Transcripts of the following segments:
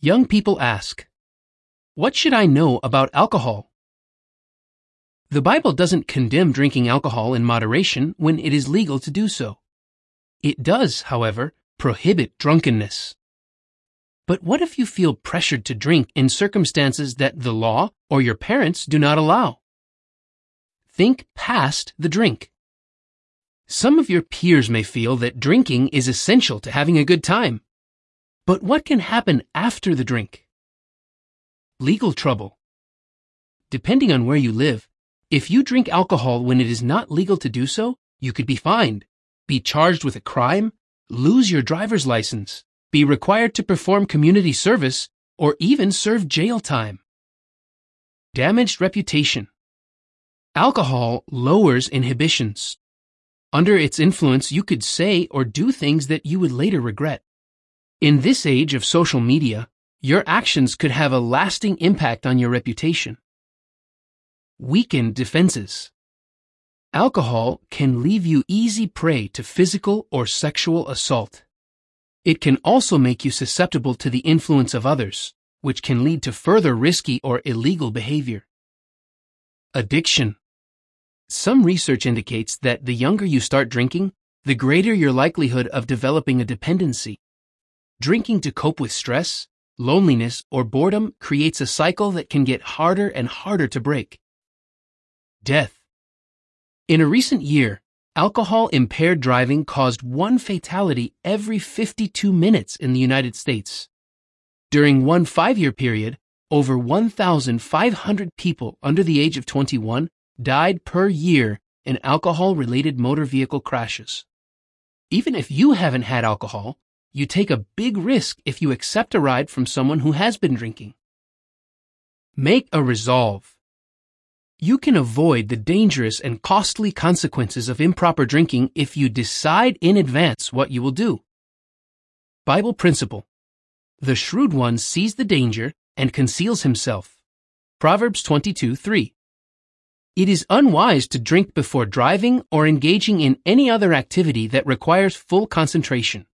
Young people ask, what should I know about alcohol? The Bible doesn't condemn drinking alcohol in moderation when it is legal to do so. It does, however, prohibit drunkenness. But what if you feel pressured to drink in circumstances that the law or your parents do not allow? Think past the drink. Some of your peers may feel that drinking is essential to having a good time. But what can happen after the drink? Legal trouble. Depending on where you live, if you drink alcohol when it is not legal to do so, you could be fined, be charged with a crime, lose your driver's license, be required to perform community service, or even serve jail time. Damaged reputation. Alcohol lowers inhibitions. Under its influence, you could say or do things that you would later regret. In this age of social media, your actions could have a lasting impact on your reputation. Weakened defenses. Alcohol can leave you easy prey to physical or sexual assault. It can also make you susceptible to the influence of others, which can lead to further risky or illegal behavior. Addiction. Some research indicates that the younger you start drinking, the greater your likelihood of developing a dependency. Drinking to cope with stress, loneliness, or boredom creates a cycle that can get harder and harder to break. Death. In a recent year, alcohol-impaired driving caused one fatality every 52 minutes in the United States. During one 5-year period, over 1,500 people under the age of 21 died per year in alcohol-related motor vehicle crashes. Even if you haven't had alcohol, you take a big risk if you accept a ride from someone who has been drinking. Make a resolve. You can avoid the dangerous and costly consequences of improper drinking if you decide in advance what you will do. Bible principle. The shrewd one sees the danger and conceals himself. Proverbs 22:3. It is unwise to drink before driving or engaging in any other activity that requires full concentration.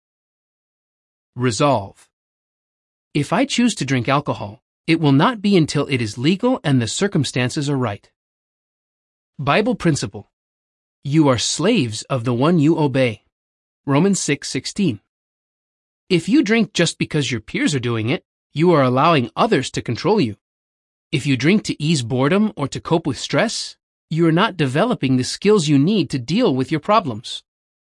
Resolve. If I choose to drink alcohol, it will not be until it is legal and the circumstances are right. Bible principle. You are slaves of the one you obey. Romans 6:16. If you drink just because your peers are doing it, you are allowing others to control you. If you drink to ease boredom or to cope with stress, you are not developing the skills you need to deal with your problems.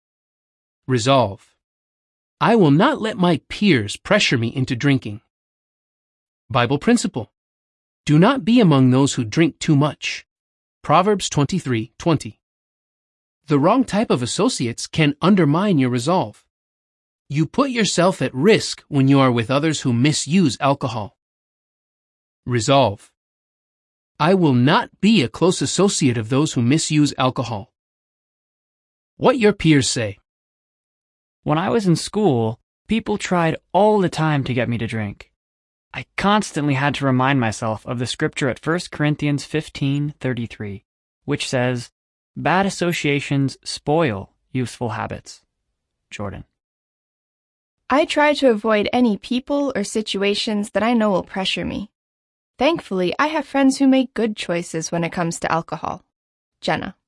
Resolve. I will not let my peers pressure me into drinking. Bible principle. Do not be among those who drink too much. Proverbs 23:20. The wrong type of associates can undermine your resolve. You put yourself at risk when you are with others who misuse alcohol. Resolve. I will not be a close associate of those who misuse alcohol. What your peers say. When I was in school, people tried all the time to get me to drink. I constantly had to remind myself of the scripture at 1 Corinthians 15:33, which says, "Bad associations spoil useful habits." Jordan. I try to avoid any people or situations that I know will pressure me. Thankfully, I have friends who make good choices when it comes to alcohol. Jenna.